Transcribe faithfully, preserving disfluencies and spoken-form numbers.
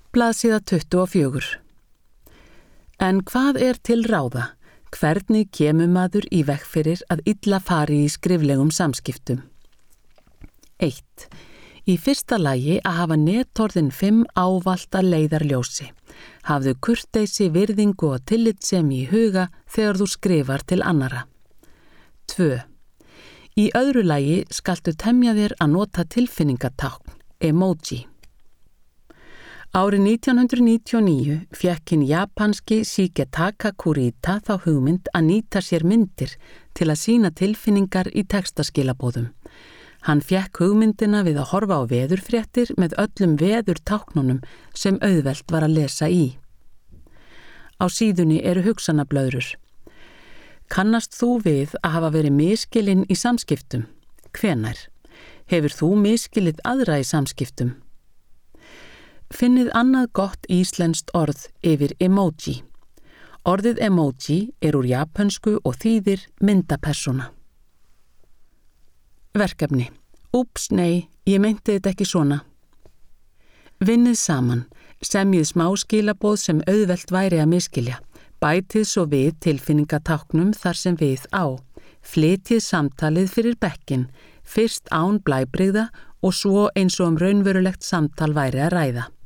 Blaðsíða tuttugu og fjögur. En hvað er til ráða? Hvernig kemur maður í veg fyrir að illa fari í skriflegum samskiptum? eitt. Í fyrsta lagi að hafa netorðin fimm ávallt að leiðarljósi. Hafðu kurteisi, virðingu og tillitssemi í huga þegar þú skrifar til annara. tvö. Í öðru lagi skaltu temja þér að nota tilfinningatákn, emoji. Árið nítján hundruð níutíu og níu fékk hinn japanski Shigetaka Kurita þá hugmynd að nýta sér myndir til að sýna tilfinningar í textaskilabóðum. Hann fékk hugmyndina við að horfa á veðurfréttir með öllum veðurtáknunum sem auðvelt var að lesa í. Á síðunni eru hugsanablöðrur. Kannast þú við að hafa verið misskilinn í samskiptum? Hvenær? Hefur þú misskilið aðra í samskiptum? Finnið annað gott íslenskt orð yfir emoji. Orðið emoji er úr japönsku og þýðir myndapersóna. Verkefni. Úps, nei, ég meinti þetta ekki svona. Vinnið saman. Semjið smáskilaboð sem auðvelt væri að misskilja. Bætið svo við tilfinningatáknum þar sem við á. Flytjið samtalið fyrir bekkinn, fyrst án blæbrigða og svo eins og um raunverulegt samtal væri að ræða.